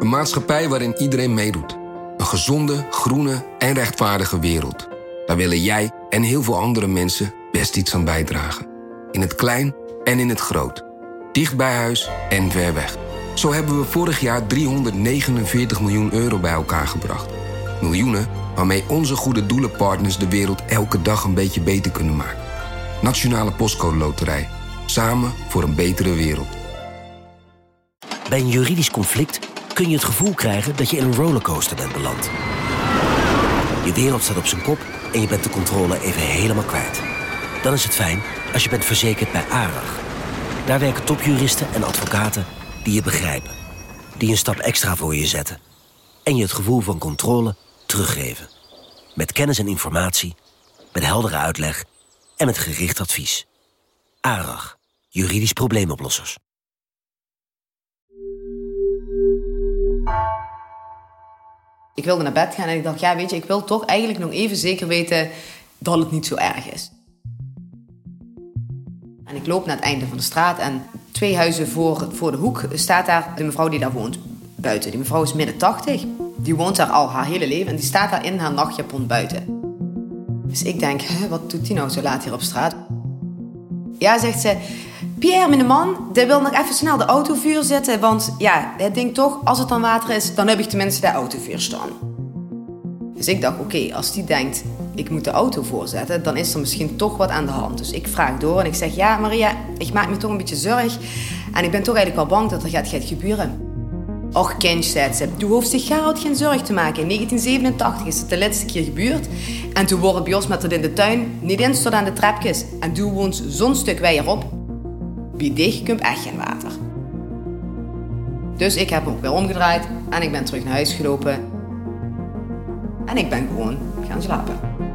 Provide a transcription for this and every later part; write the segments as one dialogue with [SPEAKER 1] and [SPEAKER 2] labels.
[SPEAKER 1] Een maatschappij waarin iedereen meedoet. Een gezonde, groene en rechtvaardige wereld. Daar willen jij en heel veel andere mensen best iets aan bijdragen. In het klein en in het groot. Dicht bij huis en ver weg. Zo hebben we vorig jaar 349 miljoen euro bij elkaar gebracht. Miljoenen waarmee onze goede doelenpartners de wereld elke dag een beetje beter kunnen maken. Nationale Postcode Loterij. Samen voor een betere wereld.
[SPEAKER 2] Bij een juridisch conflict kun je het gevoel krijgen dat je in een rollercoaster bent beland. Je wereld staat op zijn kop en je bent de controle even helemaal kwijt. Dan is het fijn als je bent verzekerd bij ARAG. Daar werken topjuristen en advocaten die je begrijpen. Die een stap extra voor je zetten. En je het gevoel van controle teruggeven. Met kennis en informatie, met heldere uitleg en met gericht advies. ARAG, juridisch probleemoplossers.
[SPEAKER 3] Ik wilde naar bed gaan en ik dacht, ja, weet je, ik wil toch eigenlijk nog even zeker weten dat het niet zo erg is. En ik loop naar het einde van de straat en 2 huizen voor de hoek staat daar de mevrouw die daar woont buiten. Die mevrouw is midden 80. Die woont daar al haar hele leven en die staat daar in haar nachtjapon buiten. Dus ik denk, wat doet die nou zo laat hier op straat? Ja, zegt ze, Pierre, mijn man, die wil nog even snel de auto vuur zetten. Want ja, hij denkt toch, als het dan water is, dan heb ik tenminste de auto vuur staan. Dus ik dacht, oké, als die denkt, ik moet de auto voorzetten, dan is er misschien toch wat aan de hand. Dus ik vraag door en ik zeg, ja Maria, ik maak me toch een beetje zorg. En ik ben toch eigenlijk wel bang dat er gaat gebeuren. Och kind, zei ze, je hoeft zich geen zorg te maken. In 1987 is het de laatste keer gebeurd. En toen worden bij ons met het in de tuin niet eens tot aan de trapjes. En toen woont zo'n stuk weierop. Bij dich komt echt geen water. Dus ik heb hem ook weer omgedraaid en ik ben terug naar huis gelopen. En ik ben gewoon gaan slapen.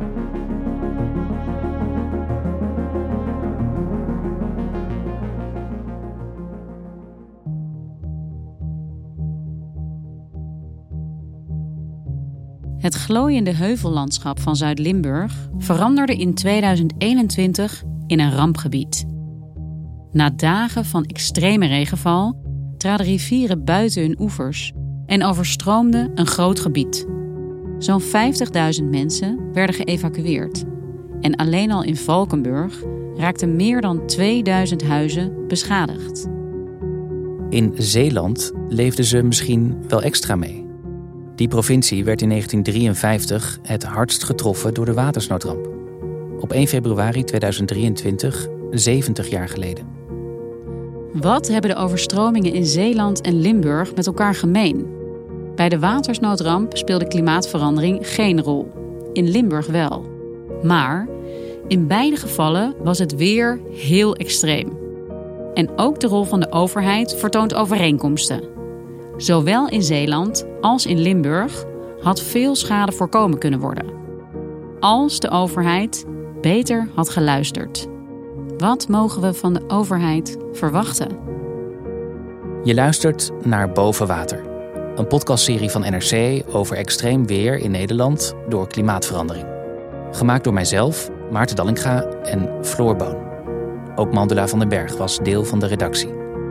[SPEAKER 4] Het glooiende heuvellandschap van Zuid-Limburg veranderde in 2021 in een rampgebied. Na dagen van extreme regenval traden rivieren buiten hun oevers en overstroomde een groot gebied. Zo'n 50.000 mensen werden geëvacueerd. En alleen al in Valkenburg raakten meer dan 2000 huizen beschadigd.
[SPEAKER 5] In Zeeland leefden ze misschien wel extra mee. Die provincie werd in 1953 het hardst getroffen door de watersnoodramp. Op 1 februari 2023, 70 jaar geleden.
[SPEAKER 4] Wat hebben de overstromingen in Zeeland en Limburg met elkaar gemeen? Bij de watersnoodramp speelde klimaatverandering geen rol. In Limburg wel. Maar in beide gevallen was het weer heel extreem. En ook de rol van de overheid vertoont overeenkomsten. Zowel in Zeeland als in Limburg had veel schade voorkomen kunnen worden. Als de overheid beter had geluisterd. Wat mogen we van de overheid verwachten?
[SPEAKER 5] Je luistert naar Boven Water. Een podcastserie van NRC over extreem weer in Nederland door klimaatverandering. Gemaakt door mijzelf, Maarten Dallinga en Floor Boon. Ook Mandela van den Berg was deel van de redactie.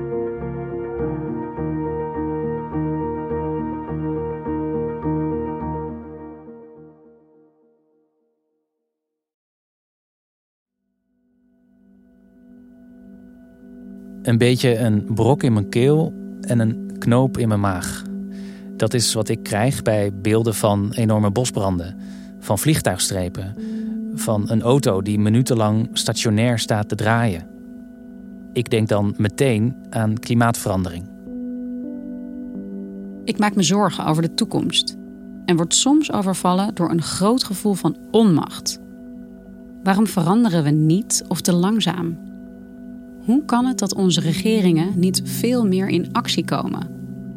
[SPEAKER 5] Een beetje een brok in mijn keel en een knoop in mijn maag. Dat is wat ik krijg bij beelden van enorme bosbranden, van vliegtuigstrepen, van een auto die minutenlang stationair staat te draaien. Ik denk dan meteen aan klimaatverandering.
[SPEAKER 4] Ik maak me zorgen over de toekomst en word soms overvallen door een groot gevoel van onmacht. Waarom veranderen we niet of te langzaam? Hoe kan het dat onze regeringen niet veel meer in actie komen?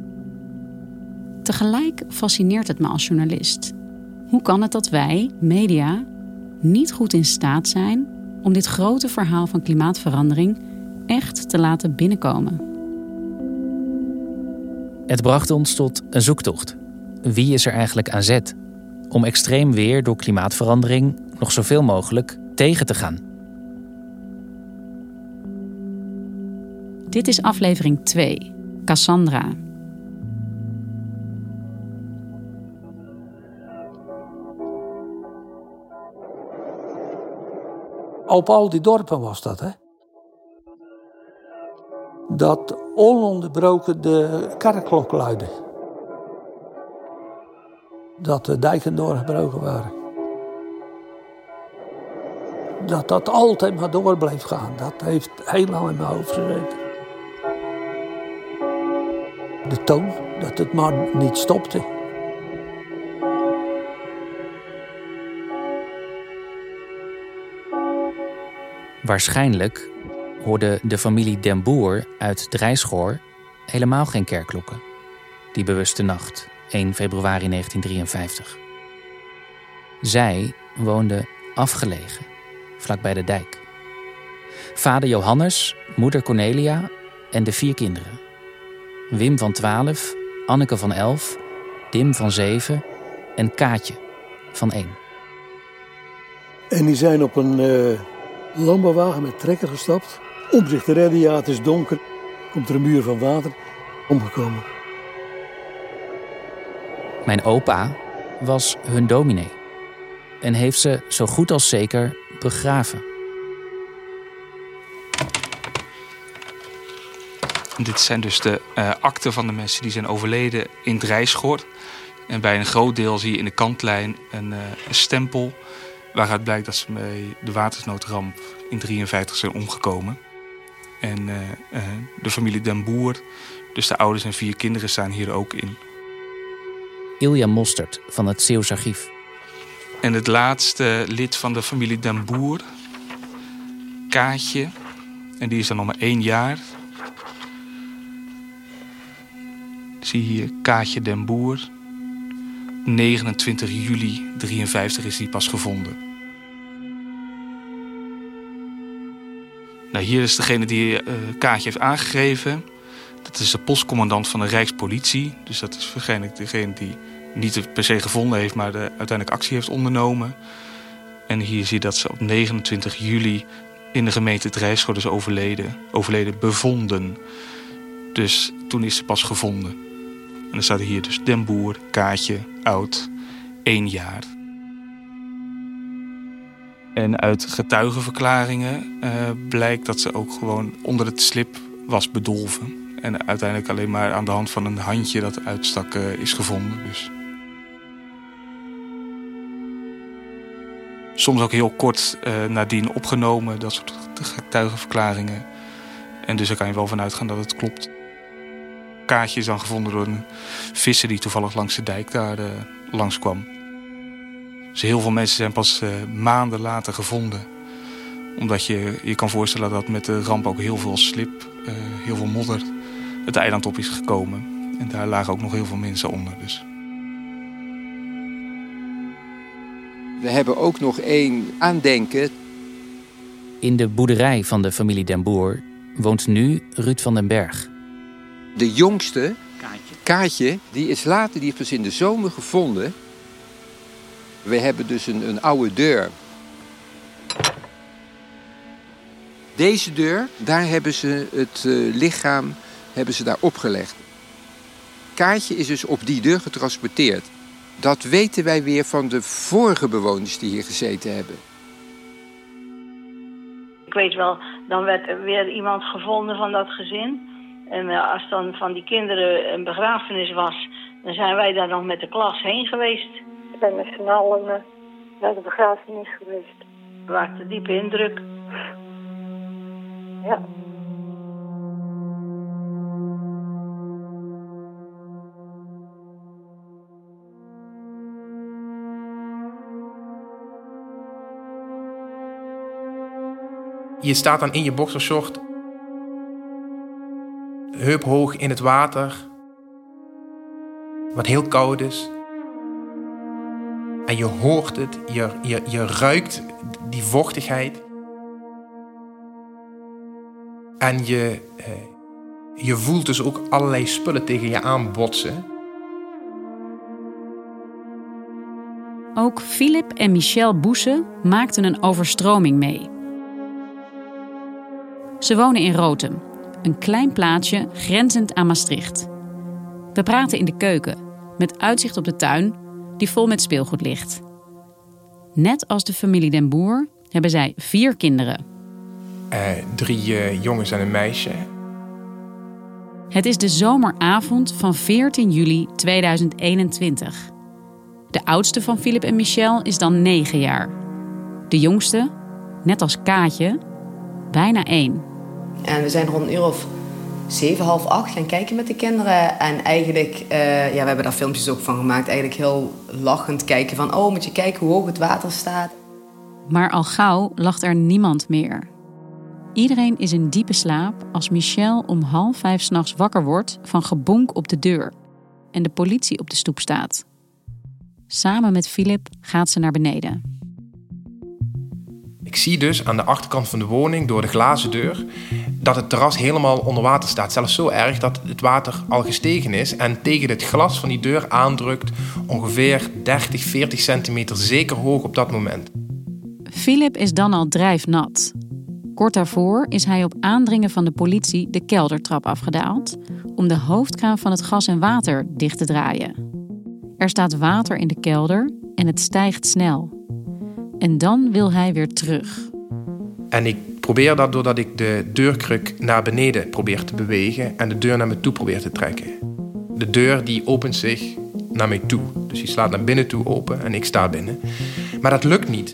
[SPEAKER 4] Tegelijk fascineert het me als journalist. Hoe kan het dat wij, media, niet goed in staat zijn om dit grote verhaal van klimaatverandering echt te laten binnenkomen?
[SPEAKER 5] Het bracht ons tot een zoektocht. Wie is er eigenlijk aan zet om extreem weer door klimaatverandering nog zoveel mogelijk tegen te gaan?
[SPEAKER 4] Dit is aflevering 2, Cassandra.
[SPEAKER 6] Op al die dorpen was dat, hè. Dat ononderbroken de kerkklok luidde. Dat de dijken doorgebroken waren. Dat altijd maar door bleef gaan. Dat heeft heel lang in mijn hoofd gezeten. De toon, dat het maar niet stopte.
[SPEAKER 5] Waarschijnlijk hoorde de familie Den Boer uit Drijschoor helemaal geen kerkklokken. Die bewuste nacht, 1 februari 1953. Zij woonden afgelegen, vlakbij de dijk. Vader Johannes, moeder Cornelia en de 4 kinderen. Wim van 12, Anneke van 11, Dim van 7 en Kaatje van 1.
[SPEAKER 6] En die zijn op een landbouwwagen met trekker gestapt. Om zich te redden, ja, het is donker. Komt er een muur van water, omgekomen.
[SPEAKER 5] Mijn opa was hun dominee en heeft ze zo goed als zeker begraven.
[SPEAKER 7] Dit zijn dus de akten van de mensen die zijn overleden in Drijschoor. En bij een groot deel zie je in de kantlijn een stempel waaruit blijkt dat ze bij de watersnoodramp in 1953 zijn omgekomen. En de familie Den Boer, dus de ouders en 4 kinderen, staan hier ook in.
[SPEAKER 5] Ilja Mostert van het Zeeuws Archief.
[SPEAKER 7] En het laatste lid van de familie Den Boer, Kaatje, en die is dan nog maar 1 jaar. Zie je hier Kaatje Den Boer. 29 juli 1953 is die pas gevonden. Nou, hier is degene die Kaatje heeft aangegeven. Dat is de postcommandant van de Rijkspolitie. Dus dat is waarschijnlijk degene die niet per se gevonden heeft, maar uiteindelijk actie heeft ondernomen. En hier zie je dat ze op 29 juli in de gemeente Drijschoor is overleden bevonden. Dus toen is ze pas gevonden. En dan staat hier dus Den Boer, Kaatje, oud, 1 jaar. En uit getuigenverklaringen blijkt dat ze ook gewoon onder het slip was bedolven. En uiteindelijk alleen maar aan de hand van een handje dat uitstak is gevonden. Dus. Soms ook heel kort nadien opgenomen, dat soort getuigenverklaringen. En dus daar kan je wel van uitgaan dat het klopt. Kaatje is dan gevonden door een visser die toevallig langs de dijk daar langskwam. Dus heel veel mensen zijn pas maanden later gevonden. Omdat je kan voorstellen dat met de ramp ook heel veel slip, heel veel modder het eiland op is gekomen. En daar lagen ook nog heel veel mensen onder. Dus.
[SPEAKER 8] We hebben ook nog 1 aandenken.
[SPEAKER 5] In de boerderij van de familie Den Boer woont nu Ruud van den Berg.
[SPEAKER 8] De jongste, Kaatje, die is later, die is pas in de zomer gevonden. We hebben dus een oude deur. Deze deur, daar hebben ze het lichaam daar opgelegd. Kaatje is dus op die deur getransporteerd. Dat weten wij weer van de vorige bewoners die hier gezeten hebben.
[SPEAKER 9] Ik weet wel, dan werd er weer iemand gevonden van dat gezin. En als dan van die kinderen een begrafenis was, dan zijn wij daar nog met de klas heen geweest.
[SPEAKER 10] Ik ben met z'n allen naar de begrafenis geweest.
[SPEAKER 9] Het maakte diepe indruk.
[SPEAKER 10] Ja.
[SPEAKER 11] Je staat dan in je boxershort, heuphoog in het water, wat heel koud is. En je hoort het, je ruikt die vochtigheid. En je voelt dus ook allerlei spullen tegen je aanbotsen.
[SPEAKER 4] Ook Philip en Michelle Boesse maakten een overstroming mee. Ze wonen in Rotem, een klein plaatsje grenzend aan Maastricht. We praten in de keuken, met uitzicht op de tuin die vol met speelgoed ligt. Net als de familie Den Boer hebben zij 4 kinderen.
[SPEAKER 11] 3 jongens en een meisje.
[SPEAKER 4] Het is de zomeravond van 14 juli 2021. De oudste van Philip en Michelle is dan 9 jaar. De jongste, net als Kaatje, bijna 1.
[SPEAKER 3] En we zijn rond een uur of 7, half 8 gaan kijken met de kinderen. En eigenlijk, we hebben daar filmpjes ook van gemaakt. Eigenlijk heel lachend kijken van, oh, moet je kijken hoe hoog het water staat.
[SPEAKER 4] Maar al gauw lag er niemand meer. Iedereen is in diepe slaap als Michelle om 4:30 's nachts wakker wordt van gebonk op de deur. En de politie op de stoep staat. Samen met Philip gaat ze naar beneden.
[SPEAKER 11] Ik zie dus aan de achterkant van de woning, door de glazen deur, dat het terras helemaal onder water staat. Zelfs zo erg dat het water al gestegen is en tegen het glas van die deur aandrukt, ongeveer 30, 40 centimeter, zeker hoog op dat moment.
[SPEAKER 4] Philip is dan al drijfnat. Kort daarvoor is hij op aandringen van de politie de keldertrap afgedaald om de hoofdkraan van het gas en water dicht te draaien. Er staat water in de kelder en het stijgt snel. En dan wil hij weer terug.
[SPEAKER 11] En ik probeer dat doordat ik de deurkruk naar beneden probeer te bewegen en de deur naar me toe probeer te trekken. De deur die opent zich naar mij toe. Dus die slaat naar binnen toe open en ik sta binnen. Maar dat lukt niet.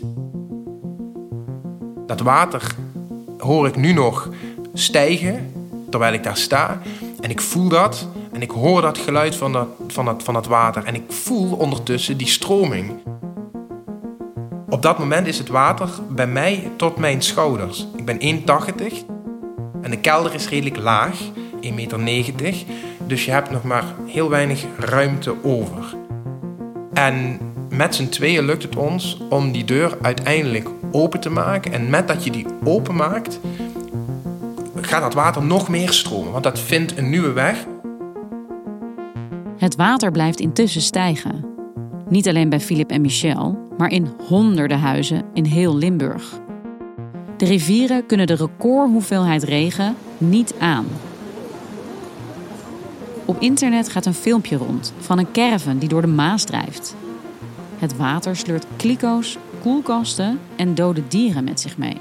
[SPEAKER 11] Dat water hoor ik nu nog stijgen terwijl ik daar sta. En ik voel dat en ik hoor dat geluid van dat water. En ik voel ondertussen die stroming. Op dat moment is het water bij mij tot mijn schouders. Ik ben 1,80 en de kelder is redelijk laag, 1,90 meter. Dus je hebt nog maar heel weinig ruimte over. En met z'n tweeën lukt het ons om die deur uiteindelijk open te maken. En met dat je die open maakt, gaat dat water nog meer stromen. Want dat vindt een nieuwe weg.
[SPEAKER 4] Het water blijft intussen stijgen. Niet alleen bij Philip en Michelle, maar in honderden huizen in heel Limburg. De rivieren kunnen de recordhoeveelheid regen niet aan. Op internet gaat een filmpje rond van een caravan die door de Maas drijft. Het water sleurt kliko's, koelkasten en dode dieren met zich mee.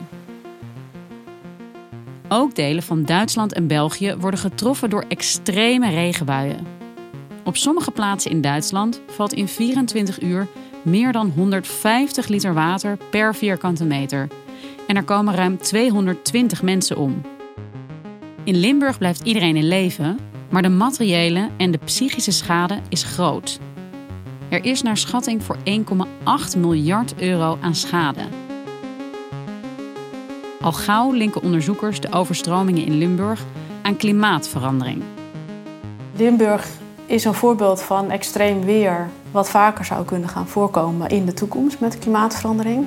[SPEAKER 4] Ook delen van Duitsland en België worden getroffen door extreme regenbuien. Op sommige plaatsen in Duitsland valt in 24 uur meer dan 150 liter water per vierkante meter. En er komen ruim 220 mensen om. In Limburg blijft iedereen in leven, maar de materiële en de psychische schade is groot. Er is naar schatting voor 1,8 miljard euro aan schade. Al gauw linken onderzoekers de overstromingen in Limburg aan klimaatverandering.
[SPEAKER 12] Limburg is een voorbeeld van extreem weer wat vaker zou kunnen gaan voorkomen in de toekomst met de klimaatverandering.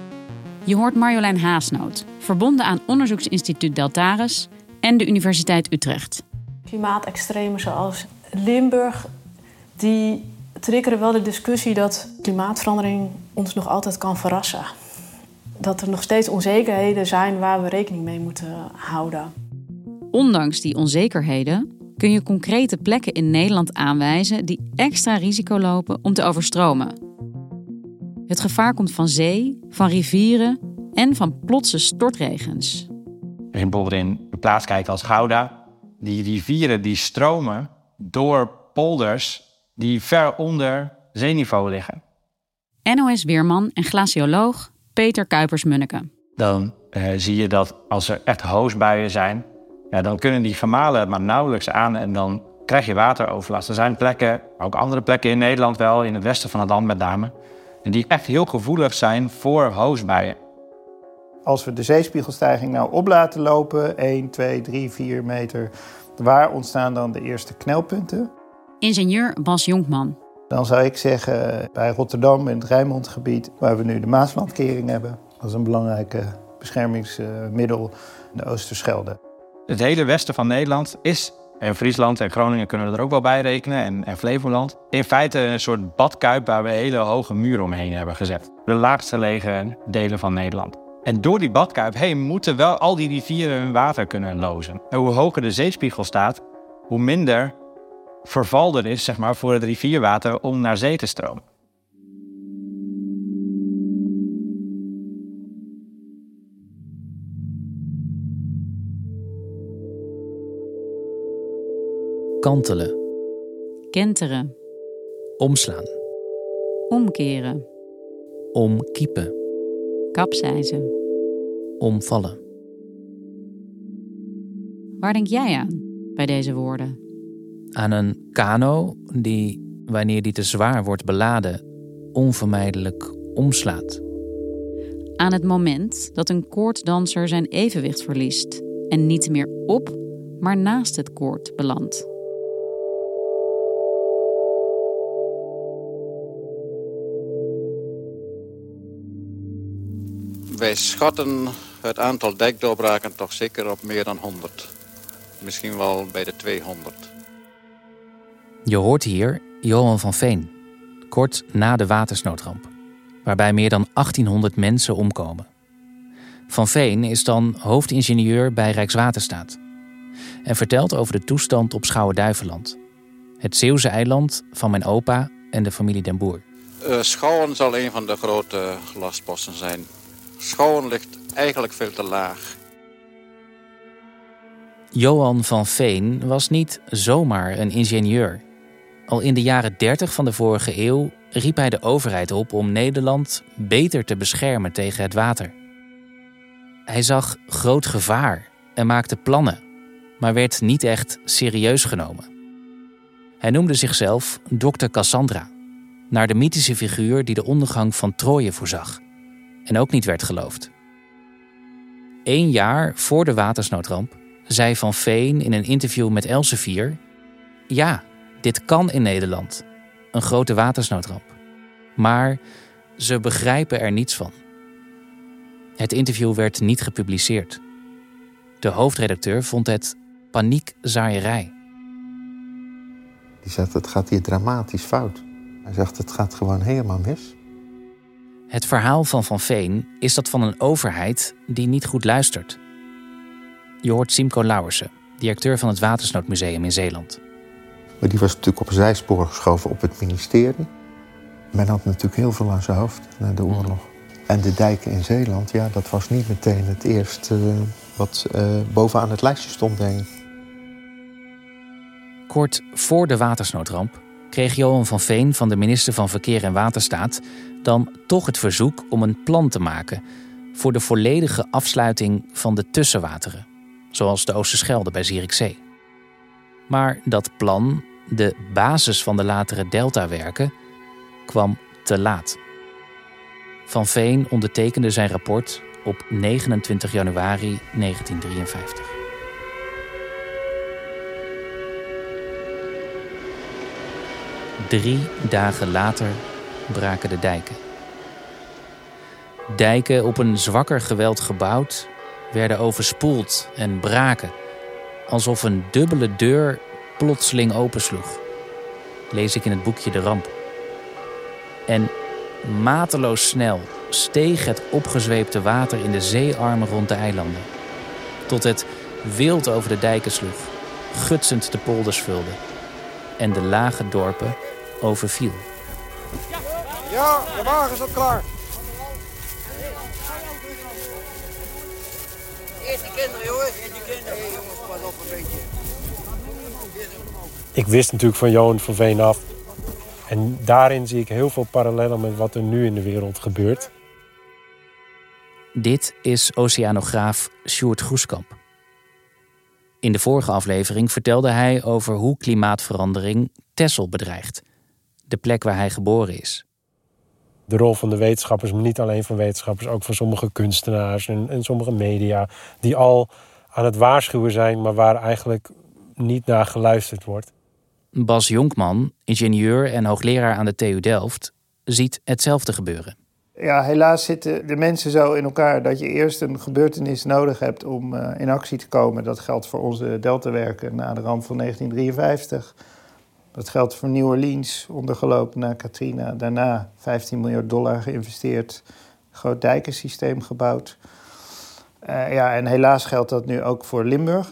[SPEAKER 4] Je hoort Marjolein Haasnoot, verbonden aan onderzoeksinstituut Deltares en de Universiteit Utrecht.
[SPEAKER 12] Klimaatextremen zoals Limburg, die triggeren wel de discussie dat klimaatverandering ons nog altijd kan verrassen. Dat er nog steeds onzekerheden zijn waar we rekening mee moeten houden.
[SPEAKER 4] Ondanks die onzekerheden kun je concrete plekken in Nederland aanwijzen die extra risico lopen om te overstromen. Het gevaar komt van zee, van rivieren en van plotse stortregens.
[SPEAKER 13] Als je bijvoorbeeld in een plaats kijkt als Gouda, die rivieren die stromen door polders die ver onder zeeniveau liggen.
[SPEAKER 4] NOS-weerman en glacioloog Peter Kuipers-Munneke.
[SPEAKER 13] Dan zie je dat als er echt hoosbuien zijn, ja, dan kunnen die gemalen maar nauwelijks aan en dan krijg je wateroverlast. Er zijn plekken, ook andere plekken in Nederland wel, in het westen van het land met name, en die echt heel gevoelig zijn voor hoosbuien.
[SPEAKER 14] Als we de zeespiegelstijging nou op laten lopen, 1, 2, 3, 4 meter, waar ontstaan dan de eerste knelpunten?
[SPEAKER 4] Ingenieur Bas Jonkman.
[SPEAKER 14] Dan zou ik zeggen, bij Rotterdam in het Rijnmondgebied, waar we nu de Maaslandkering hebben, dat is een belangrijke beschermingsmiddel in de Oosterschelde.
[SPEAKER 13] Het hele westen van Nederland is, en Friesland en Groningen kunnen we er ook wel bij rekenen, en Flevoland, in feite een soort badkuip waar we hele hoge muren omheen hebben gezet. De laagst gelegen delen van Nederland. En door die badkuip heen moeten wel al die rivieren hun water kunnen lozen. En hoe hoger de zeespiegel staat, hoe minder verval er is, zeg maar, voor het rivierwater om naar zee te stromen.
[SPEAKER 5] kantelen.
[SPEAKER 4] Kenteren.
[SPEAKER 5] Omslaan.
[SPEAKER 4] Omkeren.
[SPEAKER 5] Omkiepen.
[SPEAKER 4] Kapseizen.
[SPEAKER 5] Omvallen.
[SPEAKER 4] Waar denk jij aan bij deze woorden?
[SPEAKER 5] Aan een kano die, wanneer die te zwaar wordt beladen, onvermijdelijk omslaat.
[SPEAKER 4] Aan het moment dat een koorddanser zijn evenwicht verliest en niet meer op, maar naast het koord belandt.
[SPEAKER 15] Wij schatten het aantal dijkdoorbraken toch zeker op meer dan 100. Misschien wel bij de 200.
[SPEAKER 5] Je hoort hier Johan van Veen, kort na de watersnoodramp, waarbij meer dan 1800 mensen omkomen. Van Veen is dan hoofdingenieur bij Rijkswaterstaat en vertelt over de toestand op Schouwen-Duiveland, het Zeeuwse eiland van mijn opa en de familie Den Boer.
[SPEAKER 15] Schouwen zal een van de grote lastposten zijn. Schouwen ligt eigenlijk veel te laag.
[SPEAKER 5] Johan van Veen was niet zomaar een ingenieur. Al in de jaren 30 van de vorige eeuw riep hij de overheid op om Nederland beter te beschermen tegen het water. Hij zag groot gevaar en maakte plannen, maar werd niet echt serieus genomen. Hij noemde zichzelf Dr. Cassandra, naar de mythische figuur die de ondergang van Troje voorzag en ook niet werd geloofd. 1 jaar voor de watersnoodramp zei Van Veen in een interview met Elsevier: ja, dit kan in Nederland, een grote watersnoodramp. Maar ze begrijpen er niets van. Het interview werd niet gepubliceerd. De hoofdredacteur vond het paniekzaaierij.
[SPEAKER 16] Die zegt, het gaat hier dramatisch fout. Hij zegt, het gaat gewoon helemaal mis.
[SPEAKER 5] Het verhaal van Van Veen is dat van een overheid die niet goed luistert. Je hoort Simco Lauwersen, directeur van het Watersnoodmuseum in Zeeland.
[SPEAKER 16] Maar die was natuurlijk op een zijspoor geschoven op het ministerie. Men had natuurlijk heel veel aan zijn hoofd na de oorlog. En de dijken in Zeeland, ja, dat was niet meteen het eerste wat bovenaan het lijstje stond, denk ik.
[SPEAKER 5] Kort voor de watersnoodramp kreeg Johan van Veen van de minister van Verkeer en Waterstaat dan toch het verzoek om een plan te maken voor de volledige afsluiting van de tussenwateren, zoals de Oosterschelde bij Zierikzee. Maar dat plan, de basis van de latere deltawerken, kwam te laat. Van Veen ondertekende zijn rapport op 29 januari 1953. Drie dagen later braken de dijken. Dijken op een zwakker geweld gebouwd werden overspoeld en braken, alsof een dubbele deur plotseling opensloeg. Lees ik in het boekje De Ramp. En mateloos snel steeg het opgezweepte water in de zeearmen rond de eilanden, tot het wild over de dijken sloeg, gutsend de polders vulde en de lage dorpen overviel.
[SPEAKER 17] Ja, de wagen is al klaar.
[SPEAKER 18] Eerst die kinderen, jongens. Eerst die kinderen. Hey, jongens, pas op een beetje.
[SPEAKER 19] Ik wist natuurlijk van Johan van Veen af. En daarin zie ik heel veel parallellen met wat er nu in de wereld gebeurt.
[SPEAKER 5] Dit is oceanograaf Sjoerd Groeskamp. In de vorige aflevering vertelde hij over hoe klimaatverandering Texel bedreigt. De plek waar hij geboren is.
[SPEAKER 19] De rol van de wetenschappers, maar niet alleen van wetenschappers, ook van sommige kunstenaars en sommige media, die al aan het waarschuwen zijn, maar waar eigenlijk niet naar geluisterd wordt.
[SPEAKER 5] Bas Jonkman, ingenieur en hoogleraar aan de TU Delft, ziet hetzelfde gebeuren.
[SPEAKER 14] Ja, helaas zitten de mensen zo in elkaar dat je eerst een gebeurtenis nodig hebt om in actie te komen. Dat geldt voor onze deltawerken na de ramp van 1953. Dat geldt voor New Orleans, ondergelopen na Katrina. Daarna $15 miljard geïnvesteerd, groot dijkensysteem gebouwd. En helaas geldt dat nu ook voor Limburg.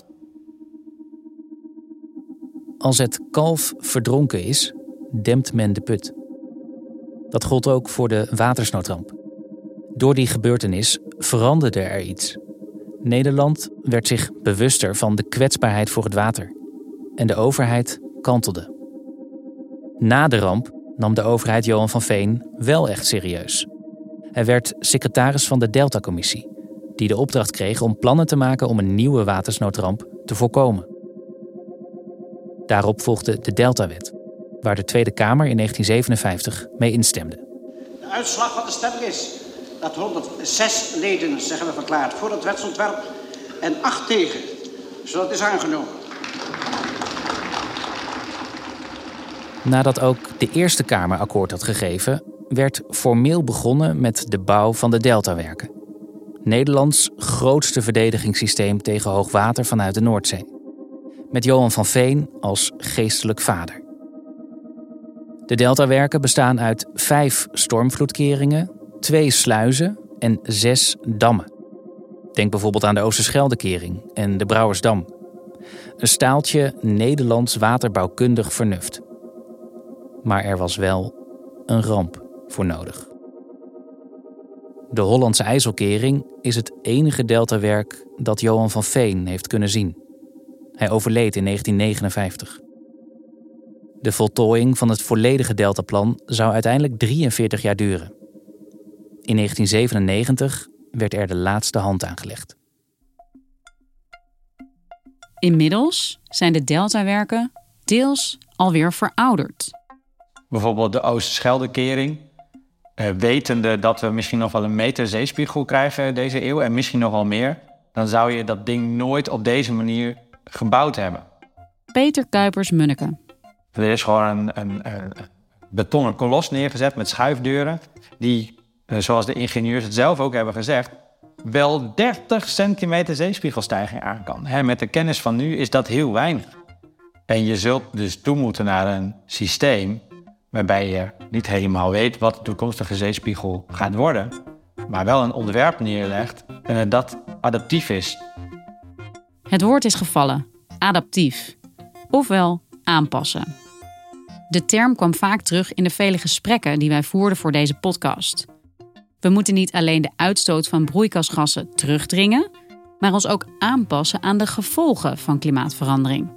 [SPEAKER 5] Als het kalf verdronken is, dempt men de put. Dat gold ook voor de watersnoodramp. Door die gebeurtenis veranderde er iets. Nederland werd zich bewuster van de kwetsbaarheid voor het water. En de overheid kantelde. Na de ramp nam de overheid Johan van Veen wel echt serieus. Hij werd secretaris van de Delta-commissie, die de opdracht kreeg om plannen te maken om een nieuwe watersnoodramp te voorkomen. Daarop volgde de Deltawet, waar de Tweede Kamer in 1957 mee instemde.
[SPEAKER 20] De uitslag van de stemming is dat 106 leden zich hebben verklaard voor het wetsontwerp en 8 tegen. Zodat is aangenomen.
[SPEAKER 5] Nadat ook de Eerste Kamer akkoord had gegeven, werd formeel begonnen met de bouw van de Deltawerken. Nederlands grootste verdedigingssysteem tegen hoogwater vanuit de Noordzee. Met Johan van Veen als geestelijk vader. De Deltawerken bestaan uit 5 stormvloedkeringen, 2 sluizen en 6 dammen. Denk bijvoorbeeld aan de Oosterscheldekering en de Brouwersdam. Een staaltje Nederlands waterbouwkundig vernuft. Maar er was wel een ramp voor nodig. De Hollandse IJsselkering is het enige deltawerk dat Johan van Veen heeft kunnen zien. Hij overleed in 1959. De voltooiing van het volledige deltaplan zou uiteindelijk 43 jaar duren. In 1997 werd er de laatste hand aangelegd.
[SPEAKER 4] Inmiddels zijn de deltawerken deels alweer verouderd.
[SPEAKER 13] Bijvoorbeeld de Oosterscheldekering. Wetende dat we misschien nog wel een meter zeespiegel krijgen deze eeuw en misschien nog wel meer, dan zou je dat ding nooit op deze manier gebouwd hebben.
[SPEAKER 4] Peter Kuipers-Munneke.
[SPEAKER 13] Er is gewoon een betonnen kolos neergezet met schuifdeuren die, zoals de ingenieurs het zelf ook hebben gezegd, wel 30 centimeter zeespiegelstijging aan kan. Met de kennis van nu is dat heel weinig. En je zult dus toe moeten naar een systeem waarbij je niet helemaal weet wat de toekomstige zeespiegel gaat worden, maar wel een ontwerp neerlegt dat adaptief is.
[SPEAKER 4] Het woord is gevallen, adaptief, ofwel aanpassen. De term kwam vaak terug in de vele gesprekken die wij voerden voor deze podcast. We moeten niet alleen de uitstoot van broeikasgassen terugdringen, maar ons ook aanpassen aan de gevolgen van klimaatverandering.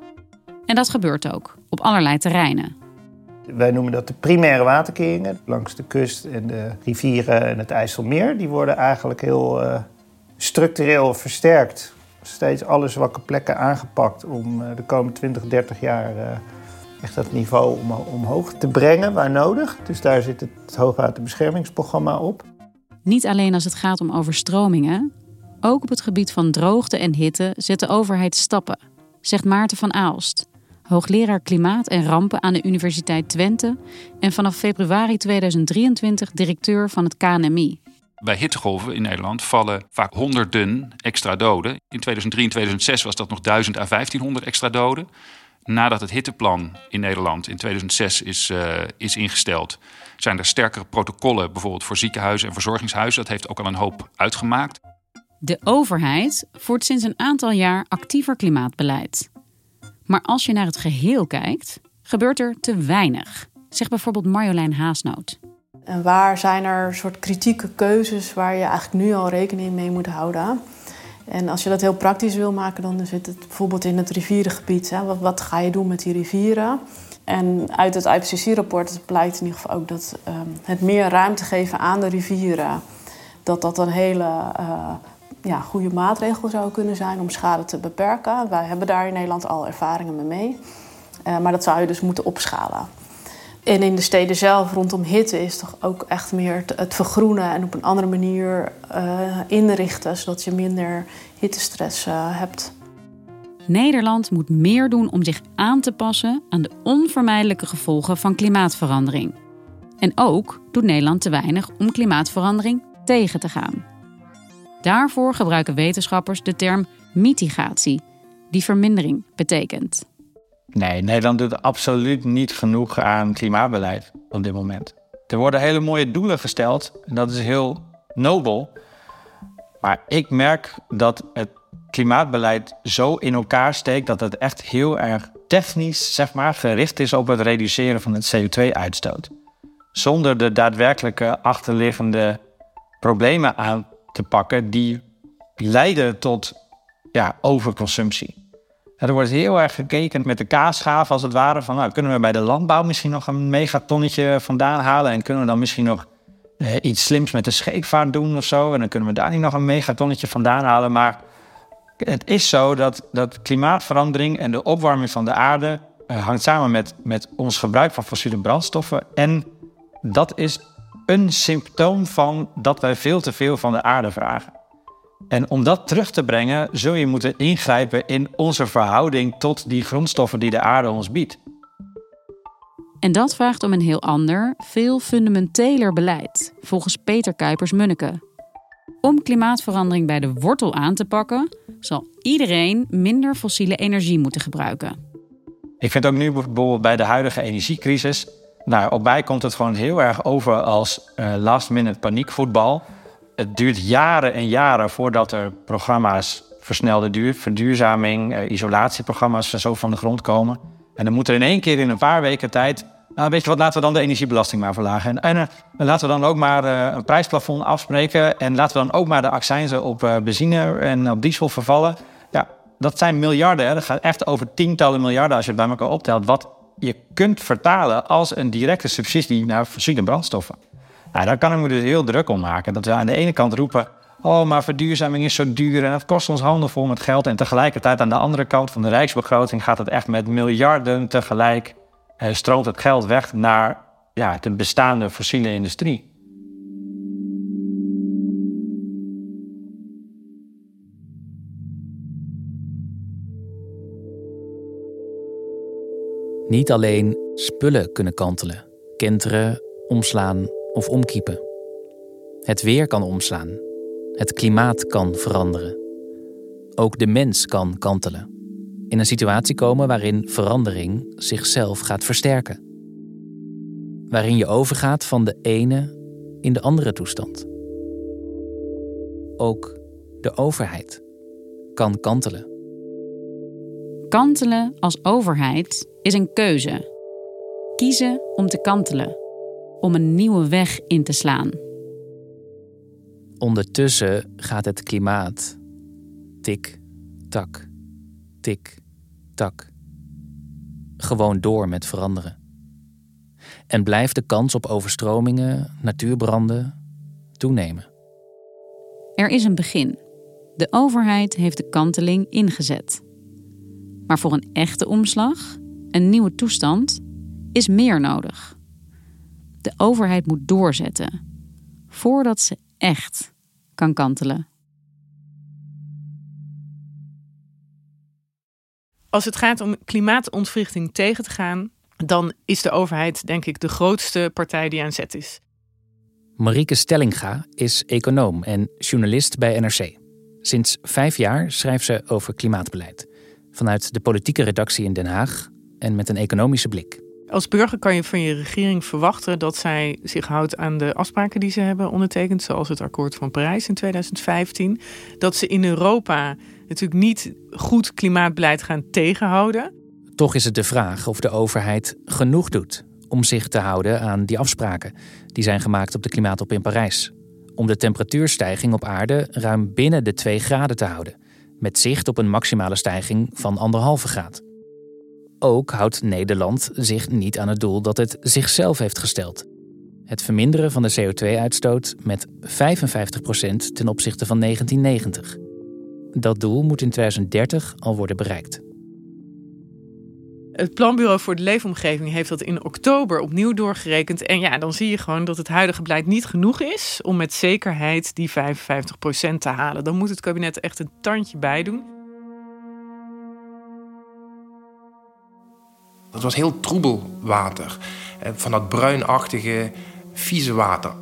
[SPEAKER 4] En dat gebeurt ook, op allerlei terreinen.
[SPEAKER 14] Wij noemen dat de primaire waterkeringen. Langs de kust en de rivieren en het IJsselmeer. Die worden eigenlijk heel structureel versterkt. Steeds alle zwakke plekken aangepakt om de komende 20, 30 jaar echt dat niveau omhoog te brengen waar nodig. Dus daar zit het hoogwaterbeschermingsprogramma op.
[SPEAKER 4] Niet alleen als het gaat om overstromingen. Ook op het gebied van droogte en hitte zet de overheid stappen, zegt Maarten van Aalst, hoogleraar klimaat en rampen aan de Universiteit Twente en vanaf februari 2023 directeur van het KNMI.
[SPEAKER 21] Bij hittegolven in Nederland vallen vaak honderden extra doden. In 2003 en 2006 was dat nog 1000 à 1500 extra doden. Nadat het hitteplan in Nederland in 2006 is ingesteld, zijn er sterkere protocollen bijvoorbeeld voor ziekenhuizen en verzorgingshuizen. Dat heeft ook al een hoop uitgemaakt.
[SPEAKER 4] De overheid voert sinds een aantal jaar actiever klimaatbeleid. Maar als je naar het geheel kijkt, gebeurt er te weinig, zegt bijvoorbeeld Marjolein Haasnoot.
[SPEAKER 12] En waar zijn er soort kritieke keuzes waar je eigenlijk nu al rekening mee moet houden? En als je dat heel praktisch wil maken, dan zit het bijvoorbeeld in het rivierengebied. Hè? Wat ga je doen met die rivieren? En uit het IPCC-rapport blijkt in ieder geval ook dat het meer ruimte geven aan de rivieren, dat een hele goede maatregel zou kunnen zijn om schade te beperken. Wij hebben daar in Nederland al ervaringen mee. Maar dat zou je dus moeten opschalen. En in de steden zelf rondom hitte is toch ook echt meer het vergroenen en op een andere manier inrichten, zodat je minder hittestress hebt.
[SPEAKER 4] Nederland moet meer doen om zich aan te passen aan de onvermijdelijke gevolgen van klimaatverandering. En ook doet Nederland te weinig om klimaatverandering tegen te gaan. Daarvoor gebruiken wetenschappers de term mitigatie, die vermindering betekent.
[SPEAKER 13] Nee, Nederland doet absoluut niet genoeg aan klimaatbeleid op dit moment. Er worden hele mooie doelen gesteld en dat is heel nobel. Maar ik merk dat het klimaatbeleid zo in elkaar steekt dat het echt heel erg technisch, gericht is op het reduceren van het CO2-uitstoot. Zonder de daadwerkelijke achterliggende problemen aan te pakken die leiden tot overconsumptie. Er wordt heel erg gekeken met de kaasschaaf als het ware. Van, kunnen we bij de landbouw misschien nog een megatonnetje vandaan halen? En kunnen we dan misschien nog iets slims met de scheepvaart doen of zo? En dan kunnen we daar niet nog een megatonnetje vandaan halen. Maar het is zo dat klimaatverandering en de opwarming van de aarde hangt samen met ons gebruik van fossiele brandstoffen. En dat is een symptoom van dat wij veel te veel van de aarde vragen. En om dat terug te brengen, zul je moeten ingrijpen in onze verhouding tot die grondstoffen die de aarde ons biedt.
[SPEAKER 4] En dat vraagt om een heel ander, veel fundamenteler beleid, volgens Peter Kuipers-Munneke. Om klimaatverandering bij de wortel aan te pakken, zal iedereen minder fossiele energie moeten gebruiken.
[SPEAKER 13] Ik vind ook nu bijvoorbeeld bij de huidige energiecrisis, op mij komt het gewoon heel erg over als last-minute paniekvoetbal. Het duurt jaren en jaren voordat er programma's versnelde verduurzaming, isolatieprogramma's zo van de grond komen. En dan moet er in één keer in een paar weken tijd, weet je wat, laten we dan de energiebelasting maar verlagen. En laten we dan ook maar een prijsplafond afspreken. En laten we dan ook maar de accijnzen op benzine en op diesel vervallen. Ja, dat zijn miljarden. Hè. Dat gaat echt over tientallen miljarden als je het bij elkaar optelt. Wat je kunt vertalen als een directe subsidie naar fossiele brandstoffen. Daar kan ik me dus heel druk om maken. Dat we aan de ene kant roepen, maar verduurzaming is zo duur en dat kost ons handen vol met geld. En tegelijkertijd aan de andere kant van de rijksbegroting gaat het echt met miljarden tegelijk. Stroomt het geld weg naar de bestaande fossiele industrie.
[SPEAKER 5] Niet alleen spullen kunnen kantelen, kenteren, omslaan of omkiepen. Het weer kan omslaan. Het klimaat kan veranderen. Ook de mens kan kantelen. In een situatie komen waarin verandering zichzelf gaat versterken. Waarin je overgaat van de ene in de andere toestand. Ook de overheid kan kantelen.
[SPEAKER 4] Kantelen als overheid is een keuze. Kiezen om te kantelen. Om een nieuwe weg in te slaan.
[SPEAKER 5] Ondertussen gaat het klimaat tik, tak, tik, tak. Gewoon door met veranderen. En blijft de kans op overstromingen, natuurbranden toenemen.
[SPEAKER 4] Er is een begin. De overheid heeft de kanteling ingezet. Maar voor een echte omslag, een nieuwe toestand, is meer nodig. De overheid moet doorzetten, voordat ze echt kan kantelen.
[SPEAKER 1] Als het gaat om klimaatontwrichting tegen te gaan, dan is de overheid, denk ik, de grootste partij die aan zet is.
[SPEAKER 5] Marieke Stellinga is econoom en journalist bij NRC. Sinds 5 jaar schrijft ze over klimaatbeleid. Vanuit de politieke redactie in Den Haag en met een economische blik.
[SPEAKER 1] Als burger kan je van je regering verwachten dat zij zich houdt aan de afspraken die ze hebben ondertekend, zoals het akkoord van Parijs in 2015. Dat ze in Europa natuurlijk niet goed klimaatbeleid gaan tegenhouden.
[SPEAKER 5] Toch is het de vraag of de overheid genoeg doet om zich te houden aan die afspraken die zijn gemaakt op de klimaattop in Parijs. Om de temperatuurstijging op aarde ruim binnen de 2 graden te houden, met zicht op een maximale stijging van 1,5 graad. Ook houdt Nederland zich niet aan het doel dat het zichzelf heeft gesteld. Het verminderen van de CO2-uitstoot met 55% ten opzichte van 1990. Dat doel moet in 2030 al worden bereikt.
[SPEAKER 1] Het Planbureau voor de Leefomgeving heeft dat in oktober opnieuw doorgerekend. En dan zie je gewoon dat het huidige beleid niet genoeg is om met zekerheid die 55% te halen. Dan moet het kabinet echt een tandje bij doen.
[SPEAKER 11] Dat was heel troebel water. Van dat bruinachtige, vieze water.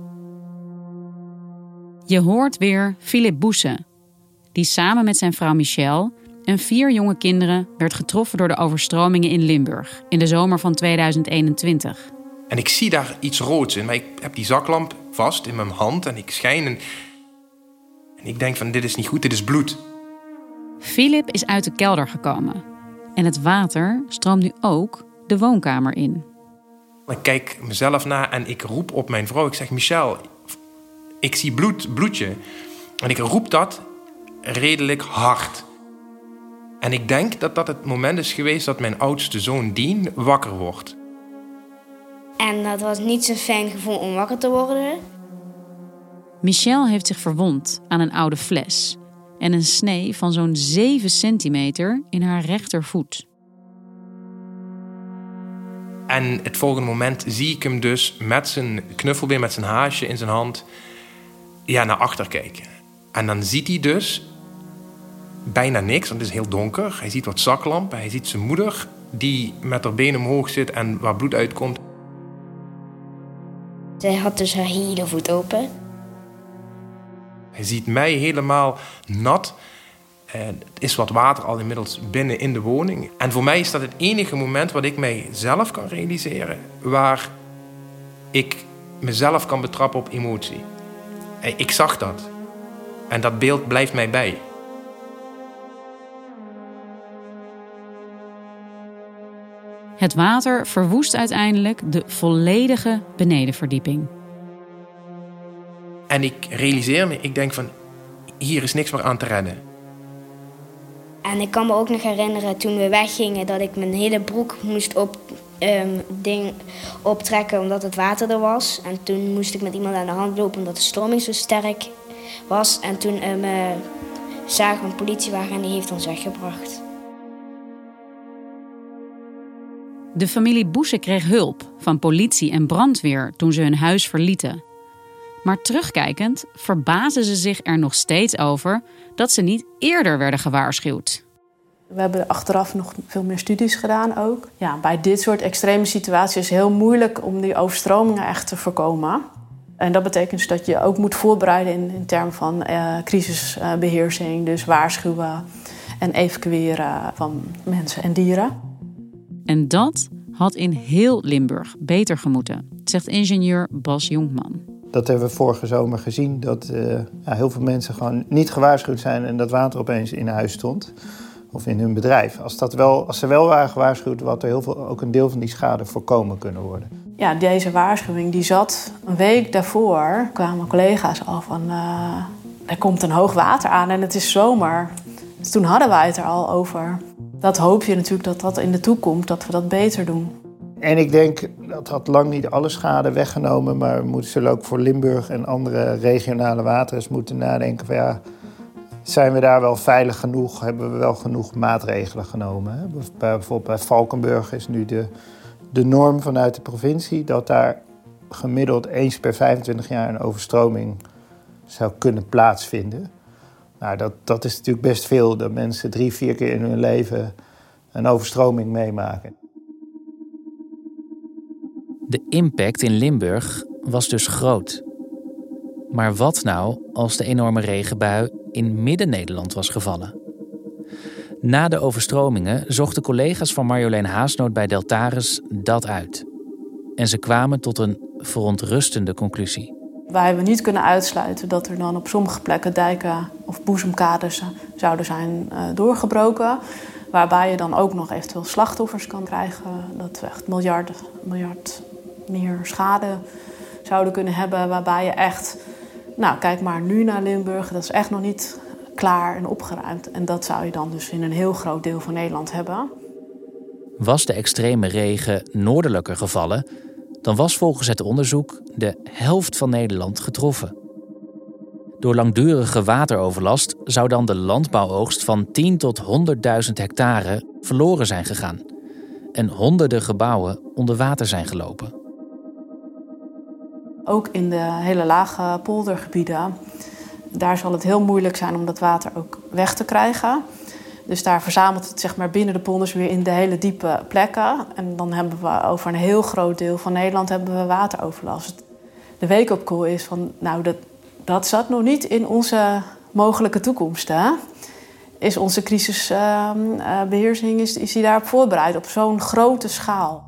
[SPEAKER 4] Je hoort weer Philip Boesse, die samen met zijn vrouw Michelle en 4 jonge kinderen werd getroffen door de overstromingen in Limburg in de zomer van 2021.
[SPEAKER 11] En ik zie daar iets roods in, maar ik heb die zaklamp vast in mijn hand en ik schijn en ik denk van dit is niet goed, dit is bloed.
[SPEAKER 4] Philip is uit de kelder gekomen en het water stroomt nu ook de woonkamer in.
[SPEAKER 11] Ik kijk mezelf na en ik roep op mijn vrouw. Ik zeg, Michelle, ik zie bloedje. En ik roep dat redelijk hard. En ik denk dat dat het moment is geweest dat mijn oudste zoon Dien wakker wordt.
[SPEAKER 2] En dat was niet zo'n fijn gevoel om wakker te worden.
[SPEAKER 4] Michel heeft zich verwond aan een oude fles en een snee van zo'n 7 centimeter in haar rechtervoet.
[SPEAKER 11] En het volgende moment zie ik hem dus met zijn knuffelbeen, met zijn haasje in zijn hand, naar achter kijken. En dan ziet hij dus bijna niks, want het is heel donker. Hij ziet wat zaklampen, hij ziet zijn moeder die met haar benen omhoog zit en waar bloed uitkomt.
[SPEAKER 2] Zij had dus haar hele voet open.
[SPEAKER 11] Hij ziet mij helemaal nat. Het is wat water al inmiddels binnen in de woning. En voor mij is dat het enige moment wat ik mij zelf kan realiseren, waar ik mezelf kan betrappen op emotie. Ik zag dat. En dat beeld blijft mij bij.
[SPEAKER 4] Het water verwoest uiteindelijk de volledige benedenverdieping.
[SPEAKER 11] En ik realiseer me, ik denk van, hier is niks meer aan te redden.
[SPEAKER 2] En ik kan me ook nog herinneren toen we weggingen dat ik mijn hele broek moest optrekken omdat het water er was. En toen moest ik met iemand aan de hand lopen omdat de stroming zo sterk was. En toen zagen we een politiewagen en die heeft ons weggebracht.
[SPEAKER 4] De familie Boese kreeg hulp van politie en brandweer toen ze hun huis verlieten. Maar terugkijkend verbazen ze zich er nog steeds over dat ze niet eerder werden gewaarschuwd.
[SPEAKER 12] We hebben achteraf nog veel meer studies gedaan ook. Ja, bij dit soort extreme situaties is het heel moeilijk om die overstromingen echt te voorkomen. En dat betekent dus dat je ook moet voorbereiden in termen van crisisbeheersing. Dus waarschuwen en evacueren van mensen en dieren.
[SPEAKER 4] En dat had in heel Limburg beter gemoeten, zegt ingenieur Bas Jonkman.
[SPEAKER 14] Dat hebben we vorige zomer gezien, dat heel veel mensen gewoon niet gewaarschuwd zijn en dat water opeens in huis stond. Of in hun bedrijf. Als ze wel waren gewaarschuwd, had er ook een deel van die schade voorkomen kunnen worden.
[SPEAKER 12] Ja, deze waarschuwing die zat een week daarvoor. Kwamen collega's al van, er komt een hoog water aan en het is zomer. Dus toen hadden wij het er al over. Dat hoop je natuurlijk dat in de toekomst, dat we dat beter doen.
[SPEAKER 14] En ik denk, dat had lang niet alle schade weggenomen, maar we zullen ook voor Limburg en andere regionale wateren eens moeten nadenken van zijn we daar wel veilig genoeg? Hebben we wel genoeg maatregelen genomen? Bijvoorbeeld bij Valkenburg is nu de norm vanuit de provincie dat daar gemiddeld eens per 25 jaar een overstroming zou kunnen plaatsvinden. Nou, dat is natuurlijk best veel, dat mensen 3-4 keer in hun leven een overstroming meemaken.
[SPEAKER 5] De impact in Limburg was dus groot. Maar wat nou als de enorme regenbui in Midden-Nederland was gevallen? Na de overstromingen zochten collega's van Marjolein Haasnoot bij Deltares dat uit. En ze kwamen tot een verontrustende conclusie.
[SPEAKER 12] Wij hebben niet kunnen uitsluiten dat er dan op sommige plekken dijken of boezemkaders zouden zijn doorgebroken. Waarbij je dan ook nog eventueel slachtoffers kan krijgen. Dat we echt miljard meer schade zouden kunnen hebben. Waarbij je echt, kijk maar nu naar Limburg. Dat is echt nog niet klaar en opgeruimd. En dat zou je dan dus in een heel groot deel van Nederland hebben.
[SPEAKER 5] Was de extreme regen noordelijker gevallen, dan was volgens het onderzoek de helft van Nederland getroffen. Door langdurige wateroverlast zou dan de landbouwoogst van 10 tot 100.000 hectare verloren zijn gegaan. En honderden gebouwen onder water zijn gelopen.
[SPEAKER 12] Ook in de hele lage poldergebieden, daar zal het heel moeilijk zijn om dat water ook weg te krijgen. Dus daar verzamelt het binnen de polders weer in de hele diepe plekken. En dan hebben we over een heel groot deel van Nederland hebben we wateroverlast. De wake-up call is van, dat zat nog niet in onze mogelijke toekomst. Hè? Is onze crisisbeheersing is die daarop voorbereid op zo'n grote schaal?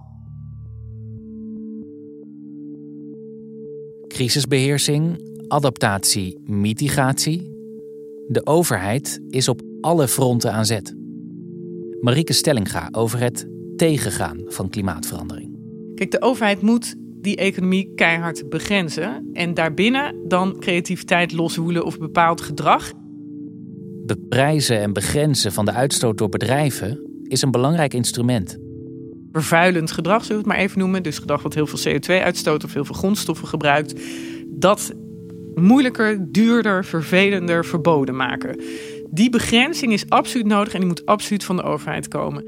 [SPEAKER 5] Crisisbeheersing, adaptatie, mitigatie. De overheid is op alle fronten aan zet. Marieke Stellinga over het tegengaan van klimaatverandering.
[SPEAKER 1] Kijk, de overheid moet die economie keihard begrenzen. En daarbinnen dan creativiteit loswoelen of bepaald gedrag.
[SPEAKER 5] beprijzen en begrenzen van de uitstoot door bedrijven is een belangrijk instrument.
[SPEAKER 1] Vervuilend gedrag, zullen we het maar even noemen. Dus gedrag wat heel veel CO2 uitstoot of heel veel grondstoffen gebruikt. Dat moeilijker, duurder, vervelender, verboden maken. Die begrenzing is absoluut nodig en die moet absoluut van de overheid komen.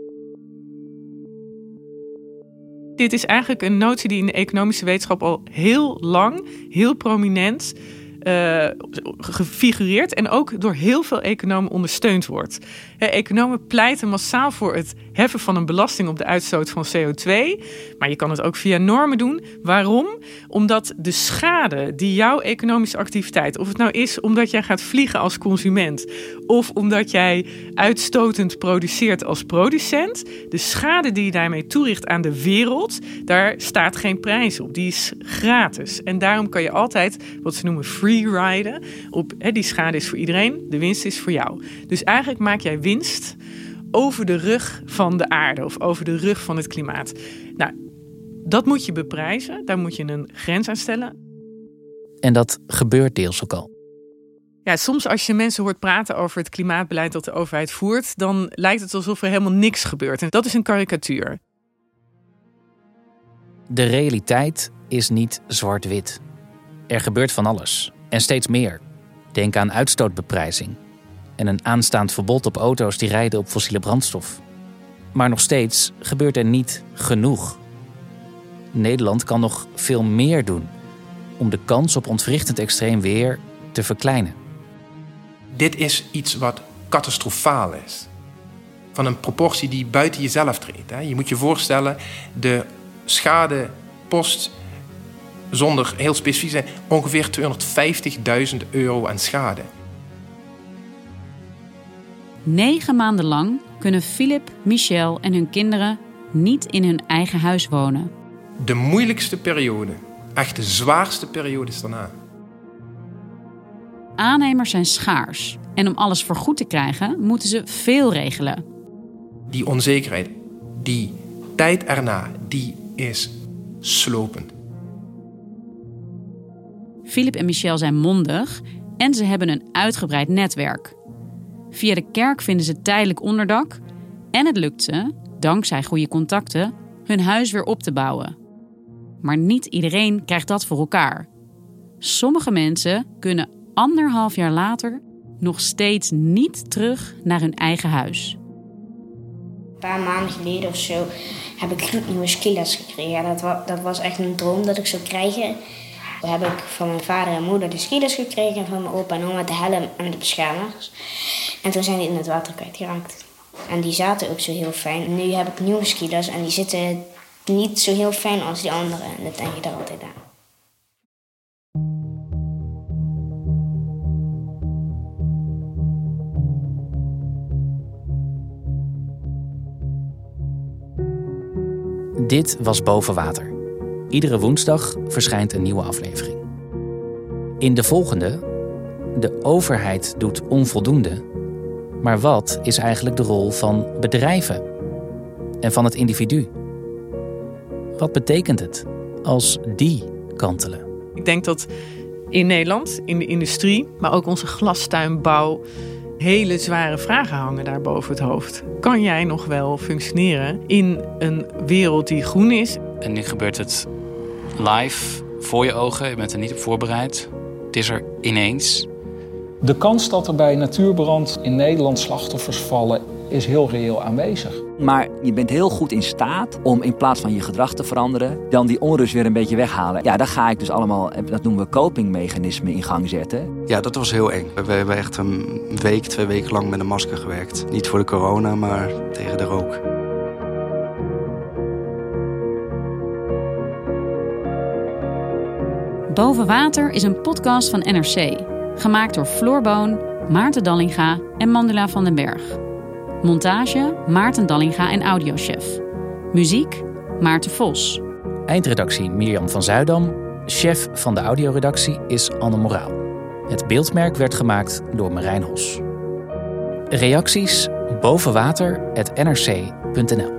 [SPEAKER 1] Dit is eigenlijk een notie die in de economische wetenschap al heel lang, heel prominent gefigureerd en ook door heel veel economen ondersteund wordt. Economen pleiten massaal voor het heffen van een belasting op de uitstoot van CO2. Maar je kan het ook via normen doen. Waarom? Omdat de schade die jouw economische activiteit, of het nou is omdat jij gaat vliegen als consument of omdat jij uitstotend produceert als producent, de schade die je daarmee toericht aan de wereld, daar staat geen prijs op. Die is gratis. En daarom kan je altijd wat ze noemen free riden. Die schade is voor iedereen, de winst is voor jou. Dus eigenlijk maak jij winst over de rug van de aarde of over de rug van het klimaat. Nou, dat moet je beprijzen. Daar moet je een grens aan stellen.
[SPEAKER 5] En dat gebeurt deels ook al.
[SPEAKER 1] Ja, soms als je mensen hoort praten over het klimaatbeleid dat de overheid voert, dan lijkt het alsof er helemaal niks gebeurt. En dat is een karikatuur.
[SPEAKER 5] De realiteit is niet zwart-wit. Er gebeurt van alles. En steeds meer. Denk aan uitstootbeprijzing. En een aanstaand verbod op auto's die rijden op fossiele brandstof. Maar nog steeds gebeurt er niet genoeg. Nederland kan nog veel meer doen om de kans op ontwrichtend extreem weer te verkleinen.
[SPEAKER 11] Dit is iets wat catastrofaal is. Van een proportie die buiten jezelf treedt. Je moet je voorstellen, de schadepost, zonder heel specifiek zijn, ongeveer €250.000 aan schade.
[SPEAKER 4] 9 maanden lang kunnen Philip, Michel en hun kinderen niet in hun eigen huis wonen.
[SPEAKER 11] De moeilijkste periode, echt de zwaarste periode is daarna.
[SPEAKER 4] Aannemers zijn schaars en om alles vergoed te krijgen moeten ze veel regelen.
[SPEAKER 11] Die onzekerheid, die tijd erna, die is slopend.
[SPEAKER 4] Philip en Michel zijn mondig en ze hebben een uitgebreid netwerk. Via de kerk vinden ze tijdelijk onderdak en het lukt ze, dankzij goede contacten, hun huis weer op te bouwen. Maar niet iedereen krijgt dat voor elkaar. Sommige mensen kunnen 1,5 jaar later nog steeds niet terug naar hun eigen huis.
[SPEAKER 2] Een paar maanden geleden of zo heb ik gloednieuwe skiles gekregen. Dat was echt een droom dat ik zou krijgen. Toen heb ik van mijn vader en moeder de skiles gekregen en van mijn opa en oma de helm en de beschermers. En toen zijn die in het water kwijtgeraakt. En die zaten ook zo heel fijn. Nu heb ik nieuwe skiles en die zitten niet zo heel fijn als die andere. En dat denk je er altijd aan.
[SPEAKER 5] Dit was Boven Water. Iedere woensdag verschijnt een nieuwe aflevering. In de volgende, de overheid doet onvoldoende. Maar wat is eigenlijk de rol van bedrijven en van het individu? Wat betekent het als die kantelen?
[SPEAKER 1] Ik denk dat in Nederland, in de industrie, maar ook onze glastuinbouw, hele zware vragen hangen daar boven het hoofd. Kan jij nog wel functioneren in een wereld die groen is?
[SPEAKER 6] En nu gebeurt het live, voor je ogen. Je bent er niet op voorbereid. Het is er ineens.
[SPEAKER 22] De kans dat er bij natuurbrand in Nederland slachtoffers vallen is heel reëel aanwezig.
[SPEAKER 23] Maar je bent heel goed in staat om in plaats van je gedrag te veranderen, dan die onrust weer een beetje weghalen. Ja, daar ga ik dus allemaal, dat noemen we copingmechanismen, in gang zetten.
[SPEAKER 24] Ja, dat was heel eng. We hebben echt een week, 2 weken lang met een masker gewerkt. Niet voor de corona, maar tegen de rook.
[SPEAKER 4] Boven Water is een podcast van NRC. Gemaakt door Floor Boon, Maarten Dallinga en Mandela van den Berg. Montage Maarten Dallinga en audiochef. Muziek Maarten Vos.
[SPEAKER 5] Eindredactie Mirjam van Zuidam. Chef van de audioredactie is Anne Moraal. Het beeldmerk werd gemaakt door Marijn Hos. Reacties bovenwater@nrc.nl